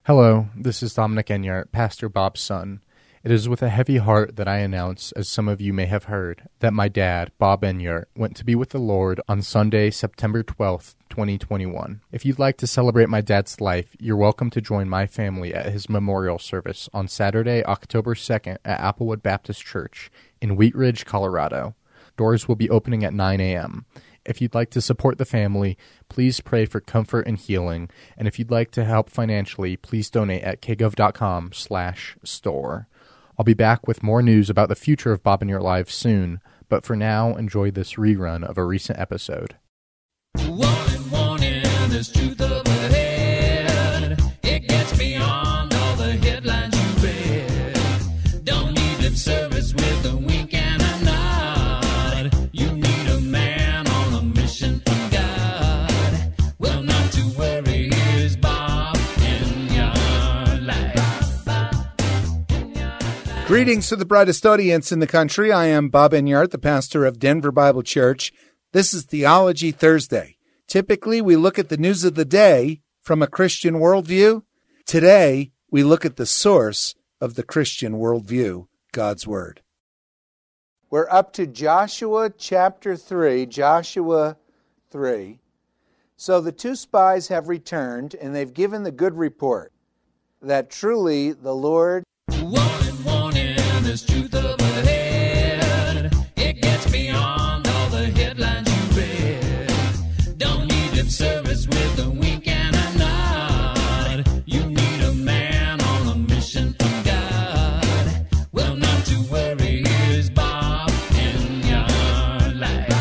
Hello, this is Dominic Enyart, Pastor Bob's son. It is with a heavy heart that I announce, as some of you may have heard, that my dad, Bob Enyart, went to be with the Lord on Sunday, September 12th, 2021. If you'd like to celebrate my dad's life, you're welcome to join my family at his memorial service on Saturday, October 2nd at Applewood Baptist Church in Wheat Ridge, Colorado. Doors will be opening at 9 a.m. If you'd like to support the family, please pray for comfort and healing. And if you'd like to help financially, please donate at kgov.com/store. I'll be back with more news about the future of Bob Enyart Live soon, but for now, enjoy this rerun of a recent episode. Warning, there's truth up ahead. It gets beyond all the headlines you read. Don't need lip service with a wink and a nod. You need a man on a mission from God. Well, not to worry, here's Bob Enyart Live. Greetings to the brightest audience in the country. I am Bob Enyart, the pastor of Denver Bible Church. This is Theology Thursday. Typically, we look at the news of the day from a Christian worldview. Today, we look at the source of the Christian worldview, God's Word. We're up to Joshua chapter 3, Joshua 3. So the two spies have returned, and they've given the good report that truly the Lord Warning, there's truth up ahead. It gets beyond all the headlines you read. Don't need lip service with a wink and a nod. You need a man on a mission from God. Well, not to worry, here's Bob Enyart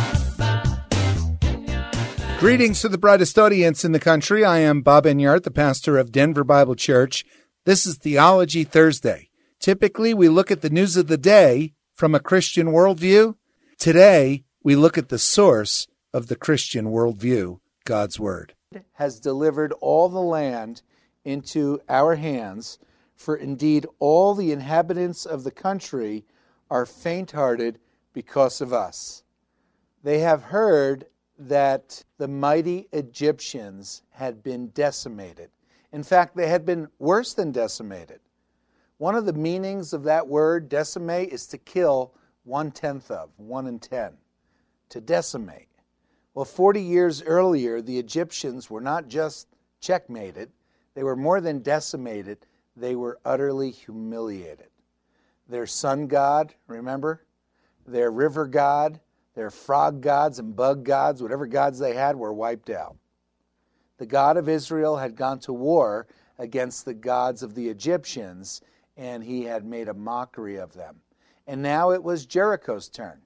Live. Greetings to the brightest audience in the country. I am Bob Enyart, the pastor of Denver Bible Church. This is Theology Thursday. Typically, we look at the news of the day from a Christian worldview. Today, we look at the source of the Christian worldview, God's Word. Has delivered all the land into our hands, for indeed all the inhabitants of the country are faint-hearted because of us. They have heard that the mighty Egyptians had been decimated. In fact, they had been worse than decimated. One of the meanings of that word, decimate, is to kill 1/10 of, 1 in 10, to decimate. Well, 40 years earlier, the Egyptians were not just checkmated, they were more than decimated, they were utterly humiliated. Their sun god, remember? Their river god, their frog gods and bug gods, whatever gods they had, were wiped out. The God of Israel had gone to war against the gods of the Egyptians, and he had made a mockery of them. And now it was Jericho's turn.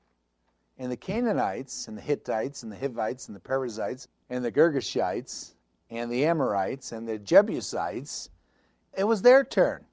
And the Canaanites, and the Hittites, and the Hivites, and the Perizzites, and the Girgashites, and the Amorites, and the Jebusites, it was their turn.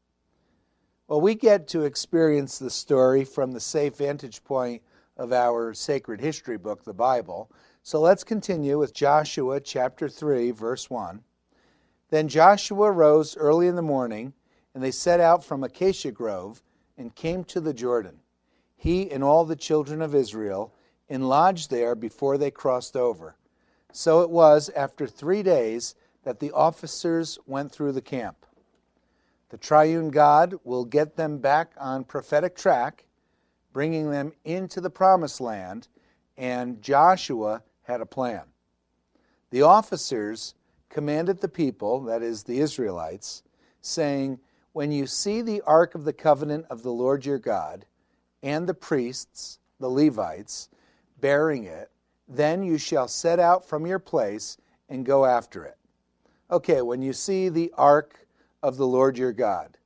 Well, we get to experience the story from the safe vantage point of our sacred history book, the Bible. So let's continue with Joshua chapter 3, verse 1. Then Joshua rose early in the morning, and they set out from Acacia Grove and came to the Jordan, he and all the children of Israel, and lodged there before they crossed over. So it was after 3 days that the officers went through the camp. The triune God will get them back on prophetic track, bringing them into the promised land, and Joshua had a plan. The officers commanded the people, that is the Israelites, saying, when you see the ark of the covenant of the Lord your God, and the priests, the Levites, bearing it, then you shall set out from your place and go after it. Okay, when you see the ark of the Lord your God,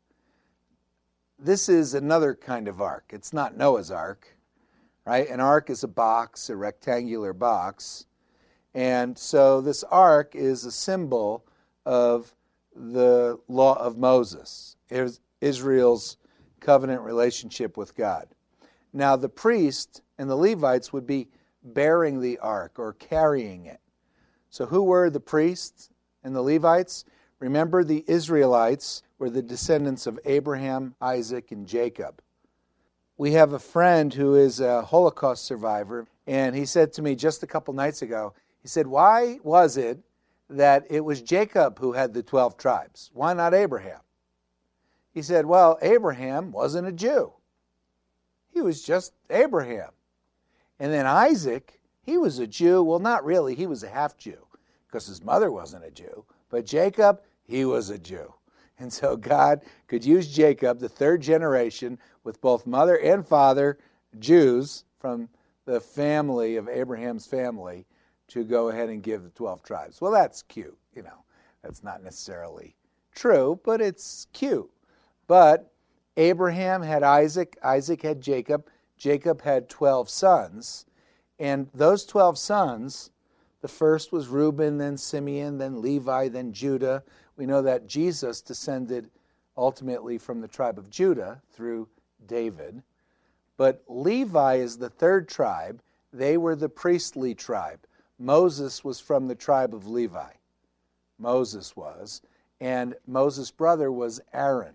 this is another kind of ark. It's not Noah's ark, right? An ark is a box, a rectangular box. And so this ark is a symbol of the law of Moses, Israel's covenant relationship with God. Now the priests and the Levites would be bearing the ark or carrying it. So who were the priests and the Levites? Remember, the Israelites were the descendants of Abraham, Isaac, and Jacob. We have a friend who is a Holocaust survivor, and he said to me just a couple nights ago, he said, why was it that it was Jacob who had the 12 tribes. Why not Abraham? He said, well, Abraham wasn't a Jew. He was just Abraham. And then Isaac, he was a Jew. Well, not really. He was a half-Jew because his mother wasn't a Jew. But Jacob, he was a Jew. And so God could use Jacob, the third generation, with both mother and father, Jews from the family of Abraham's family, to go ahead and give the 12 tribes. Well, that's cute. That's not necessarily true, but it's cute. But Abraham had Isaac, Isaac had Jacob, Jacob had 12 sons, and those 12 sons, the first was Reuben, then Simeon, then Levi, then Judah. We know that Jesus descended ultimately from the tribe of Judah through David. But Levi is the third tribe. They were the priestly tribe. Moses was from the tribe of Levi. Moses was. And Moses' brother was Aaron.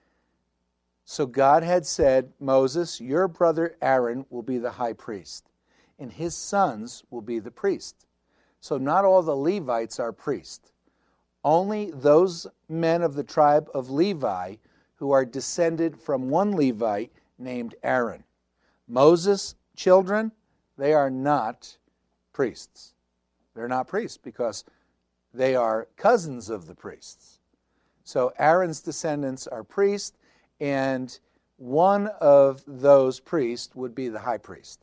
So God had said, Moses, your brother Aaron will be the high priest, and his sons will be the priest. So not all the Levites are priests. Only those men of the tribe of Levi who are descended from one Levite named Aaron. Moses' children, they are not priests. They're not priests because they are cousins of the priests. So Aaron's descendants are priests, and one of those priests would be the high priest,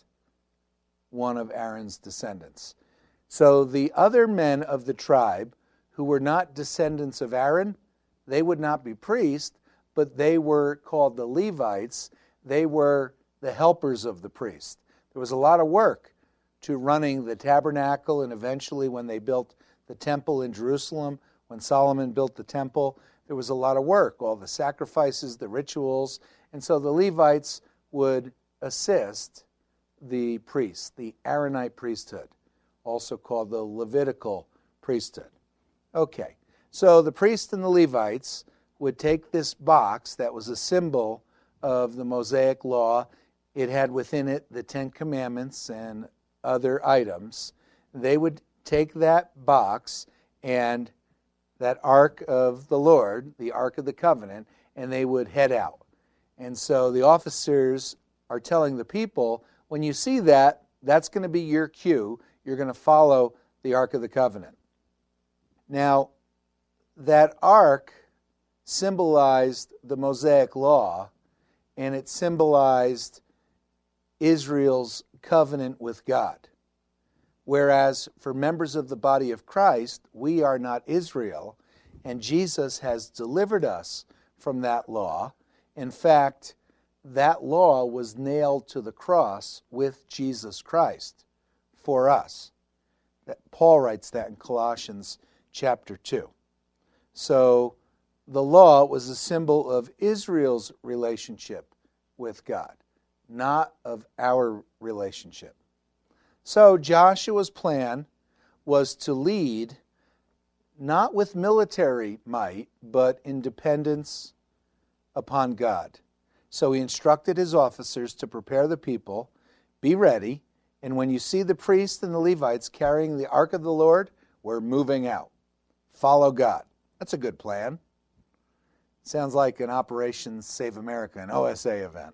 one of Aaron's descendants. So the other men of the tribe who were not descendants of Aaron, they would not be priests, but they were called the Levites. They were the helpers of the priest. There was a lot of work to running the tabernacle, and eventually when they built the temple in Jerusalem, when Solomon built the temple, there was a lot of work, all the sacrifices, the rituals, and so the Levites would assist the priests, the Aaronite priesthood, also called the Levitical priesthood. Okay, so the priests and the Levites would take this box that was a symbol of the Mosaic law. It had within it the Ten Commandments and other items. They would take that box and that Ark of the Lord, the Ark of the Covenant, and they would head out. And so the officers are telling the people, when you see that, that's going to be your cue. You're going to follow the Ark of the Covenant. Now, that Ark symbolized the Mosaic law, and it symbolized Israel's covenant with God. Whereas for members of the body of Christ, we are not Israel, and Jesus has delivered us from that law. In fact, that law was nailed to the cross with Jesus Christ for us. Paul writes that in Colossians chapter 2. So the law was a symbol of Israel's relationship with God, not of our relationship. So Joshua's plan was to lead not with military might, but in dependence upon God. So he instructed his officers to prepare the people, be ready, and when you see the priests and the Levites carrying the Ark of the Lord, we're moving out. Follow God. That's a good plan. Sounds like an Operation Save America, an OSA event.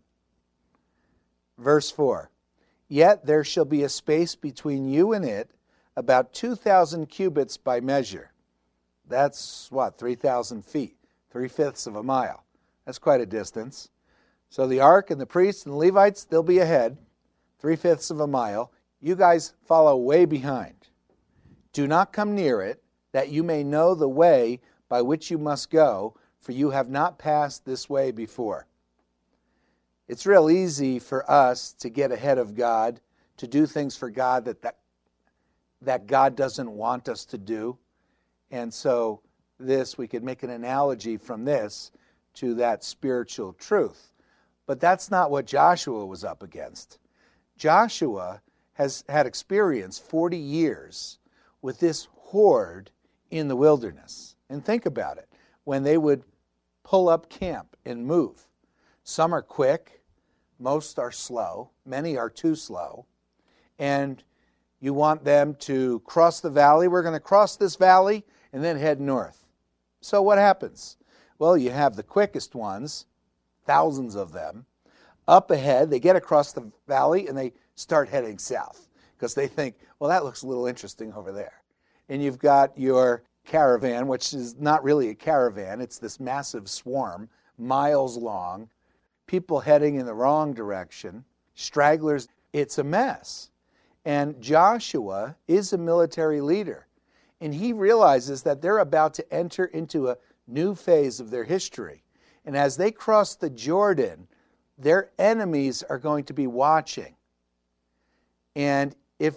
Verse 4. Yet there shall be a space between you and it, about 2,000 cubits by measure. That's 3,000 feet, 3/5 of a mile. That's quite a distance. So the ark and the priests and the Levites, they'll be ahead, 3/5 of a mile. You guys follow way behind. Do not come near it, that you may know the way by which you must go, for you have not passed this way before. It's real easy for us to get ahead of God, to do things for God that God doesn't want us to do. And so we could make an analogy from this to that spiritual truth. But that's not what Joshua was up against. Joshua has had experience 40 years with this horde in the wilderness. And think about it. When they would pull up camp and move, some are quick, most are slow, many are too slow. And You want them to cross the valley. We're going to cross this valley and then head north. So what happens? Well, you have the quickest ones, thousands of them, up ahead. They get across the valley and they start heading south because they think, well, that looks a little interesting over there. And you've got your caravan, which is not really a caravan. It's this massive swarm, miles long, people heading in the wrong direction, stragglers. It's a mess. And Joshua is a military leader. And he realizes that they're about to enter into a new phase of their history. And as they cross the Jordan, their enemies are going to be watching. And if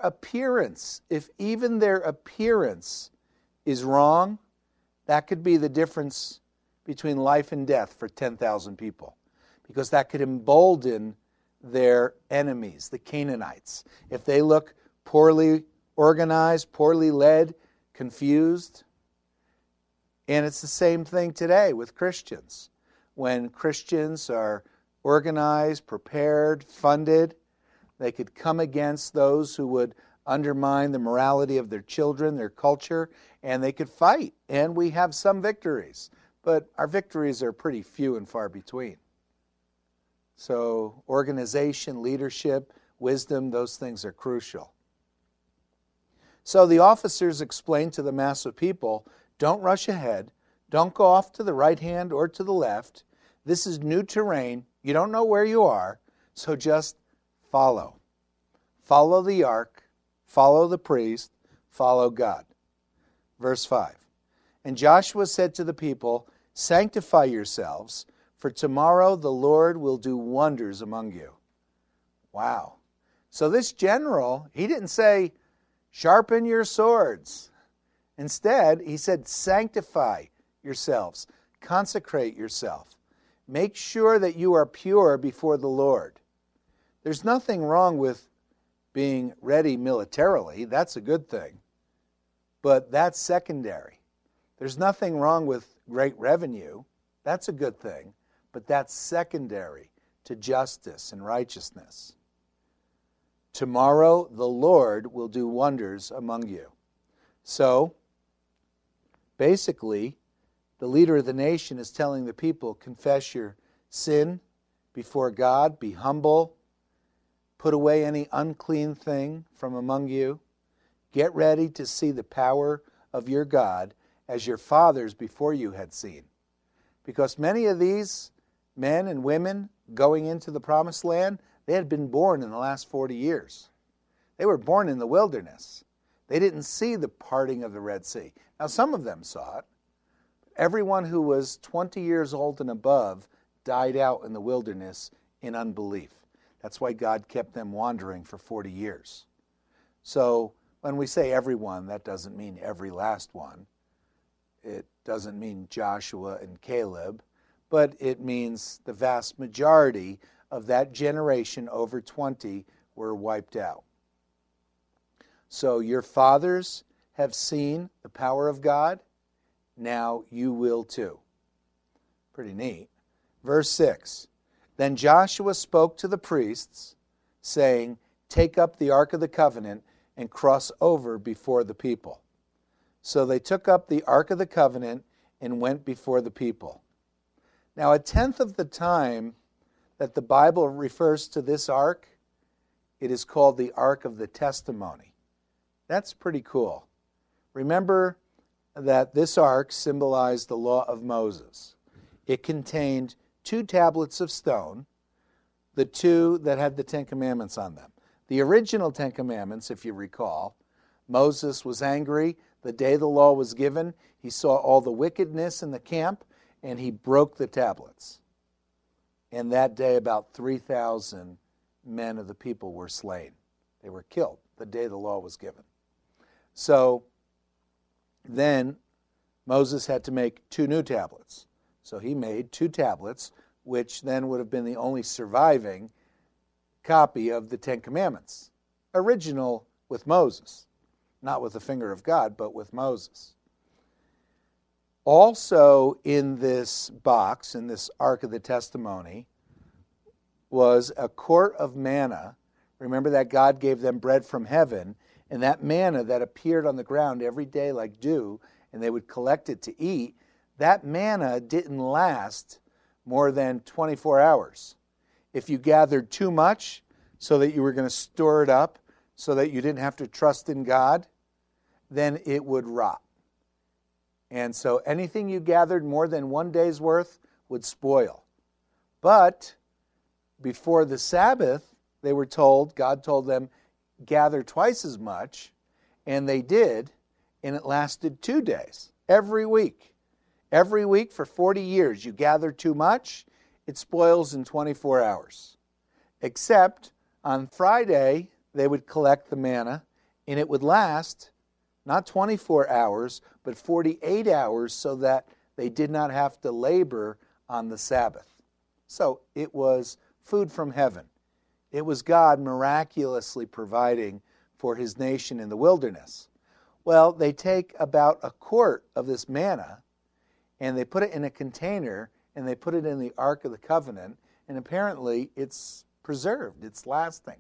even their appearance is wrong, that could be the difference between life and death for 10,000 people. Because that could embolden their enemies, the Canaanites. If they look poorly organized, poorly led, confused. And it's the same thing today with Christians. When Christians are organized, prepared, funded, they could come against those who would undermine the morality of their children, their culture, and they could fight. And we have some victories, but our victories are pretty few and far between. So organization, leadership, wisdom, those things are crucial. So the officers explained to the mass of people, don't rush ahead, don't go off to the right hand or to the left. This is new terrain. You don't know where you are, so just follow. Follow the ark, follow the priest, follow God. Verse 5. And Joshua said to the people, sanctify yourselves, for tomorrow the Lord will do wonders among you. Wow. So this general, he didn't say, sharpen your swords. Instead, he said, sanctify yourselves, consecrate yourself. Make sure that you are pure before the Lord. There's nothing wrong with being ready militarily. That's a good thing. But that's secondary. There's nothing wrong with great revenue. That's a good thing. But that's secondary to justice and righteousness. Tomorrow the Lord will do wonders among you. So, basically, the leader of the nation is telling the people, confess your sin before God, be humble, put away any unclean thing from among you, get ready to see the power of your God as your fathers before you had seen. Because many of these men and women going into the promised land, they had been born in the last 40 years. They were born in the wilderness. They didn't see the parting of the Red Sea. Now, some of them saw it. Everyone who was 20 years old and above died out in the wilderness in unbelief. That's why God kept them wandering for 40 years. So when we say everyone, that doesn't mean every last one. It doesn't mean Joshua and Caleb, but it means the vast majority of that generation over 20 were wiped out. So your fathers have seen the power of God. Now you will too. Pretty neat. Verse 6. Then Joshua spoke to the priests, saying, take up the Ark of the Covenant and cross over before the people. So they took up the Ark of the Covenant and went before the people. Now, a tenth of the time that the Bible refers to this ark, it is called the Ark of the Testimony. That's pretty cool. Remember that this ark symbolized the law of Moses. It contained 2 tablets of stone, the 2 that had the 10 Commandments on them. The original 10 Commandments, if you recall, Moses was angry the day the law was given. He saw all the wickedness in the camp, and he broke the tablets. And that day, about 3,000 men of the people were slain. They were killed the day the law was given. So then Moses had to make 2 new tablets. So he made 2 tablets, which then would have been the only surviving copy of the 10 Commandments. Original with Moses. Not with the finger of God, but with Moses. Also in this box, in this Ark of the Testimony, was a quart of manna. Remember that God gave them bread from heaven, and that manna that appeared on the ground every day like dew, and they would collect it to eat, that manna didn't last more than 24 hours. If you gathered too much so that you were going to store it up so that you didn't have to trust in God, then it would rot. And so anything you gathered more than one day's worth would spoil. But before the Sabbath, they were told, God told them, gather twice as much, and they did, and it lasted 2 days, every week. Every week for 40 years, you gather too much, it spoils in 24 hours. Except on Friday, they would collect the manna, and it would last not 24 hours, but 48 hours so that they did not have to labor on the Sabbath. So it was food from heaven. It was God miraculously providing for his nation in the wilderness. Well, they take about a quart of this manna and they put it in a container and they put it in the Ark of the Covenant, and apparently it's preserved, it's lasting.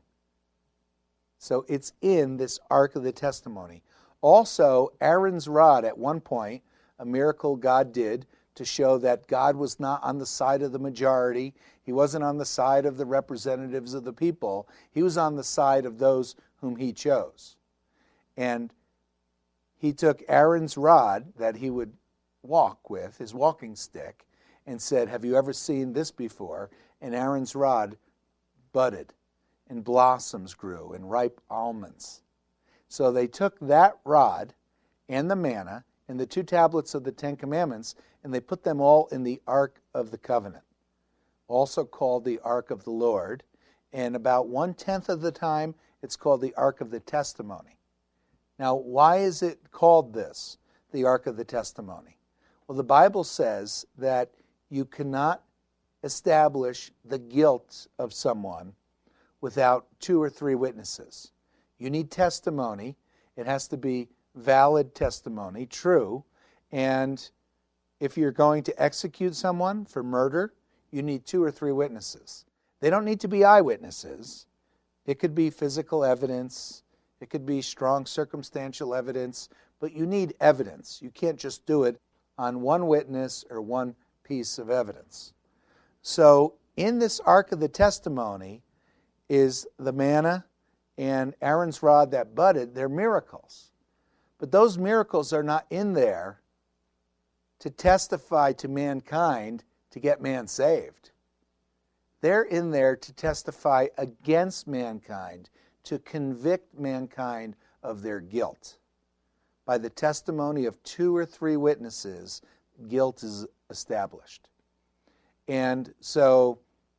So it's in this Ark of the Testimony. Also, Aaron's rod at one point, a miracle God did to show that God was not on the side of the majority. He wasn't on the side of the representatives of the people. He was on the side of those whom he chose. And he took Aaron's rod that he would walk with, his walking stick, and said, "Have you ever seen this before?" And Aaron's rod budded, and blossoms grew, and ripe almonds. So they took that rod and the manna and the 2 tablets of the 10 Commandments, and they put them all in the Ark of the Covenant, also called the Ark of the Lord. And about 1/10 of the time, it's called the Ark of the Testimony. Now, why is it called this, the Ark of the Testimony? Well, the Bible says that you cannot establish the guilt of someone without 2 or 3 witnesses. You need testimony. It has to be valid testimony, true. And if you're going to execute someone for murder, you need 2 or 3 witnesses. They don't need to be eyewitnesses. It could be physical evidence. It could be strong circumstantial evidence. But you need evidence. You can't just do it on one witness or one piece of evidence. So in this Ark of the Testimony is the manna and Aaron's rod that budded. They're miracles. But those miracles are not in there to testify to mankind to get man saved. They're in there to testify against mankind, to convict mankind of their guilt. By the testimony of 2 or 3 witnesses, guilt is established. And so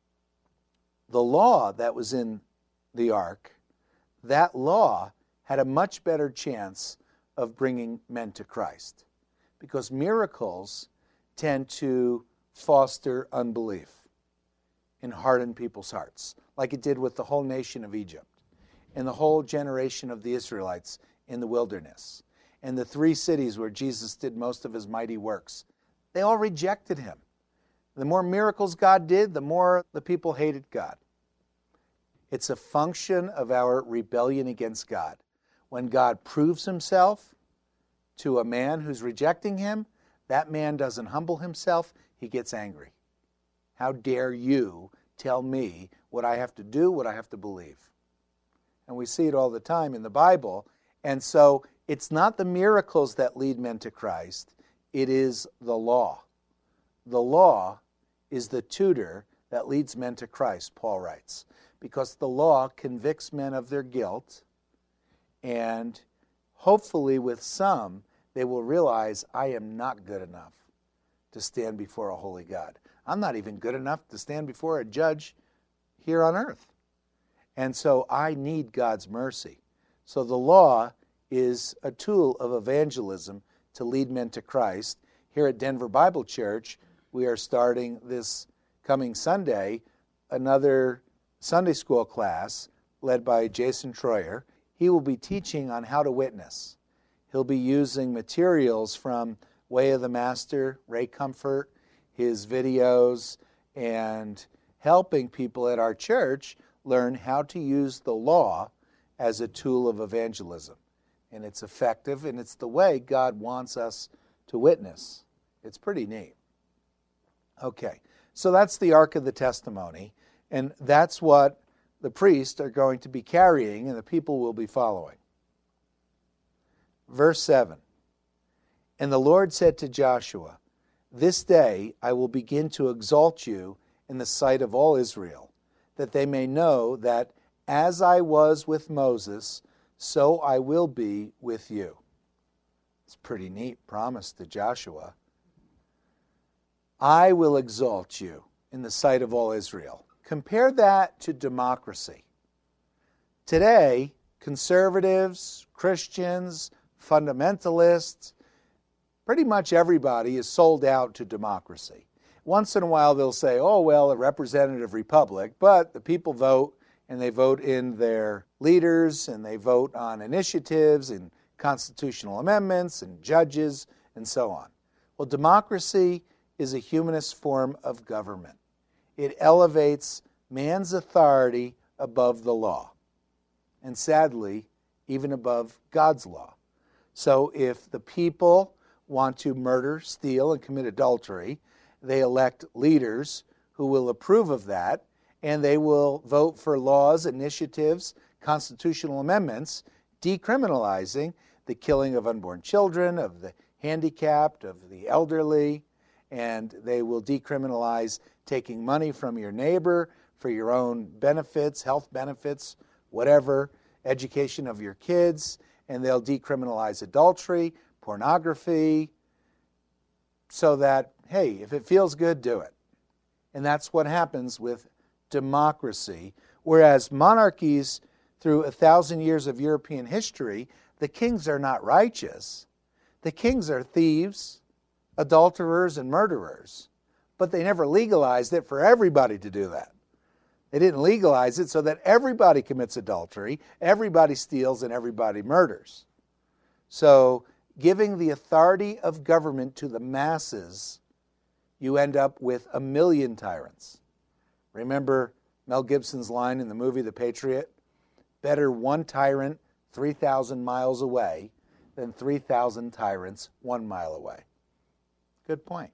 the law that was in the ark, that law had a much better chance of bringing men to Christ, because miracles tend to foster unbelief and harden people's hearts, like it did with the whole nation of Egypt and the whole generation of the Israelites in the wilderness and the 3 cities where Jesus did most of his mighty works. They all rejected him. The more miracles God did, the more the people hated God. It's a function of our rebellion against God. When God proves himself to a man who's rejecting him, that man doesn't humble himself, he gets angry. How dare you tell me what I have to do, what I have to believe? And we see it all the time in the Bible. And so it's not the miracles that lead men to Christ, it is the law. The law is the tutor that leads men to Christ, Paul writes, because the law convicts men of their guilt, and hopefully with some, they will realize, I am not good enough to stand before a holy God. I'm not even good enough to stand before a judge here on earth. And so I need God's mercy. So the law is a tool of evangelism to lead men to Christ. Here at Denver Bible Church, we are starting this coming Sunday another Sunday school class led by Jason Troyer. He will be teaching on how to witness. He'll be using materials from Way of the Master, Ray Comfort, his videos, and helping people at our church learn how to use the law as a tool of evangelism. And it's effective, and it's the way God wants us to witness. It's pretty neat. Okay, so that's the Ark of the Testimony, and that's what the priests are going to be carrying, and the people will be following. Verse 7, And the Lord said to Joshua, This day I will begin to exalt you in the sight of all Israel, that they may know that as I was with Moses, so I will be with you. It's a pretty neat promise to Joshua. I will exalt you in the sight of all Israel. Compare that to democracy. Today, conservatives, Christians, fundamentalists, pretty much everybody is sold out to democracy. Once in a while they'll say, oh, well, a representative republic, but the people vote, and they vote in their leaders, and they vote on initiatives and constitutional amendments and judges and so on. Well, democracy is a humanist form of government. It elevates man's authority above the law, and sadly, even above God's law. So if the people want to murder, steal, and commit adultery, they elect leaders who will approve of that, and they will vote for laws, initiatives, constitutional amendments, decriminalizing the killing of unborn children, of the handicapped, of the elderly, and they will decriminalize taking money from your neighbor for your own benefits, health benefits, whatever, education of your kids, and they'll decriminalize adultery, pornography, so that, hey, if it feels good, do it. And that's what happens with democracy. Whereas monarchies, through 1,000 years of European history, the kings are not righteous. The kings are thieves, adulterers, and murderers. But they never legalized it for everybody to do that. They didn't legalize it so that everybody commits adultery, everybody steals, and everybody murders. So, giving the authority of government to the masses, you end up with 1 million tyrants. Remember Mel Gibson's line in the movie The Patriot? Better one tyrant 3,000 miles away than 3,000 tyrants 1 mile away. Good point.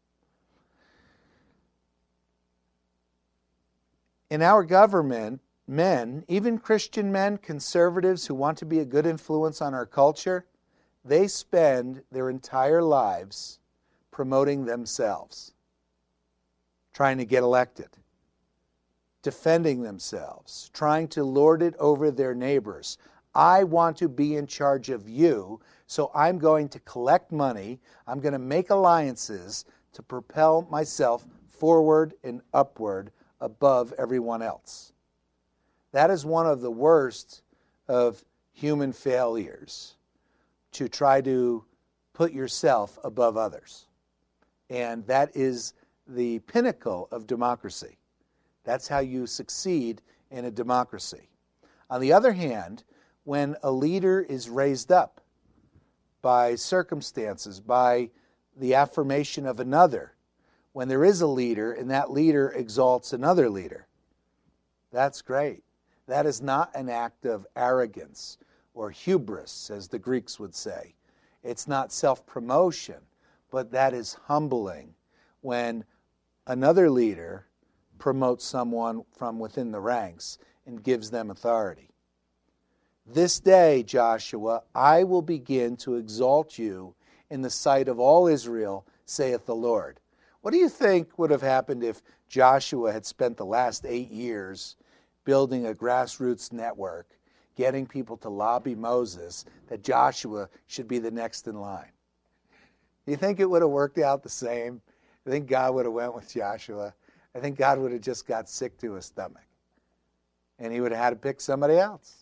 In our government, men, even Christian men, conservatives who want to be a good influence on our culture, they spend their entire lives promoting themselves, trying to get elected, defending themselves, trying to lord it over their neighbors. I want to be in charge of you, so I'm going to collect money. I'm going to make alliances to propel myself forward and upward above everyone else. That is one of the worst of human failures, to try to put yourself above others. And that is the pinnacle of democracy. That's how you succeed in a democracy. On the other hand, when a leader is raised up by circumstances, by the affirmation of another, when there is a leader and that leader exalts another leader, that's great. That is not an act of arrogance or hubris, as the Greeks would say. It's not self-promotion, but that is humbling when another leader promotes someone from within the ranks and gives them authority. This day, Joshua, I will begin to exalt you in the sight of all Israel, saith the Lord. What do you think would have happened if Joshua had spent the last 8 years building a grassroots network, getting people to lobby Moses that Joshua should be the next in line? Do you think it would have worked out the same? I think God would have went with Joshua. I think God would have just got sick to his stomach, and he would have had to pick somebody else.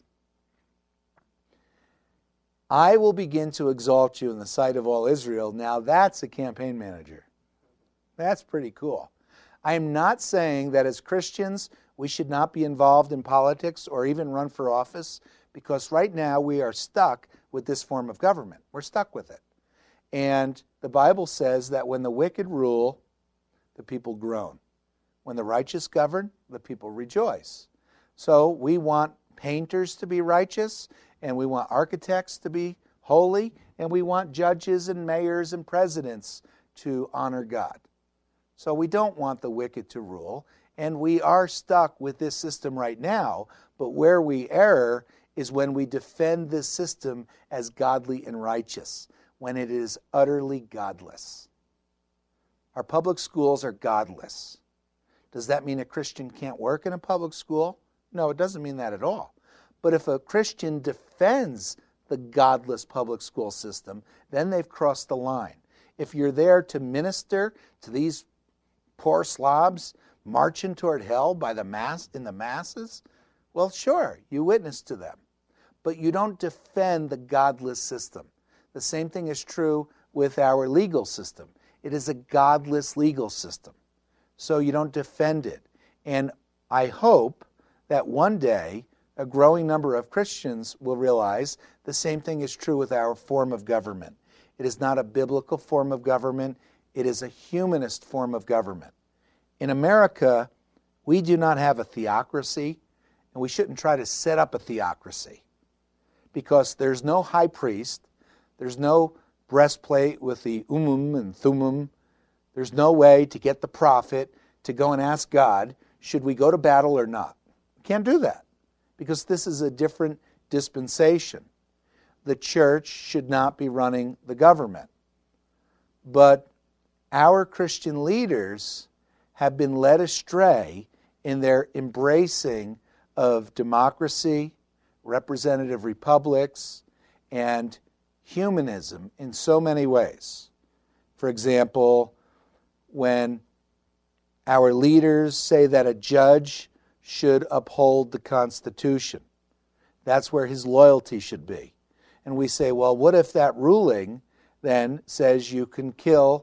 I will begin to exalt you in the sight of all Israel. Now that's a campaign manager. That's pretty cool. I am not saying that as Christians we should not be involved in politics or even run for office, because right now we are stuck with this form of government. We're stuck with it. And the Bible says that when the wicked rule, the people groan. When the righteous govern, the people rejoice. So we want painters to be righteous, and we want architects to be holy, and we want judges and mayors and presidents to honor God. So we don't want the wicked to rule, and we are stuck with this system right now, but where we err is when we defend this system as godly and righteous, when it is utterly godless. Our public schools are godless. Does that mean a Christian can't work in a public school? No, it doesn't mean that at all. But if a Christian defends the godless public school system, then they've crossed the line. If you're there to minister to these poor slobs marching toward hell by the masses, well, sure, you witness to them. But you don't defend the godless system. The same thing is true with our legal system. It is a godless legal system. So you don't defend it. And I hope that one day a growing number of Christians will realize the same thing is true with our form of government. It is not a biblical form of government. It is a humanist form of government. In America, we do not have a theocracy, and we shouldn't try to set up a theocracy, because there's no high priest, there's no breastplate with the and thummim, there's no way to get the prophet to go and ask God, should we go to battle or not? We can't do that, because this is a different dispensation. The church should not be running the government. But our Christian leaders have been led astray in their embracing of democracy, representative republics, and humanism in so many ways. For example, when our leaders say that a judge should uphold the Constitution, that's where his loyalty should be. And we say, well, what if that ruling then says you can kill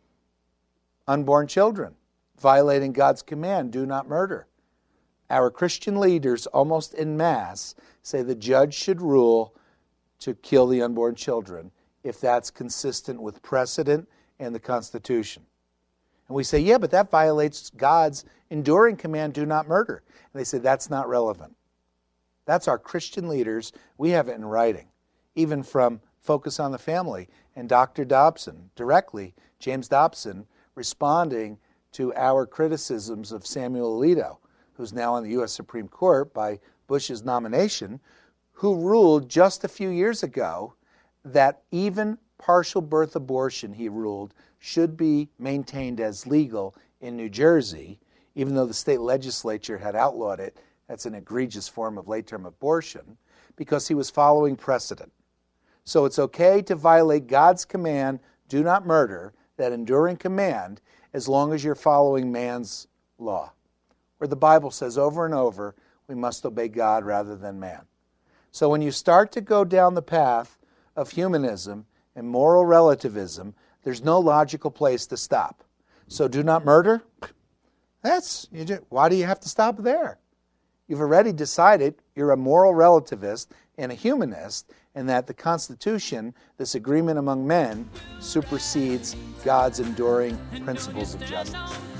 unborn children, violating God's command, do not murder? Our Christian leaders, almost en masse, say the judge should rule to kill the unborn children if that's consistent with precedent and the Constitution. And we say, yeah, but that violates God's enduring command, do not murder. And they say, that's not relevant. That's our Christian leaders. We have it in writing, even from Focus on the Family and Dr. Dobson, directly, James Dobson, responding to our criticisms of Samuel Alito, who's now on the U.S. Supreme Court by Bush's nomination, who ruled just a few years ago that even partial birth abortion, he ruled, should be maintained as legal in New Jersey, even though the state legislature had outlawed it. That's an egregious form of late-term abortion, because he was following precedent. So it's okay to violate God's command, do not murder, that enduring command, as long as you're following man's law, where the Bible says over and over, we must obey God rather than man. So when you start to go down the path of humanism and moral relativism, there's no logical place to stop. So do not murder? Why do you have to stop there? You've already decided you're a moral relativist and a humanist, and that the Constitution, this agreement among men, supersedes God's enduring principles of justice.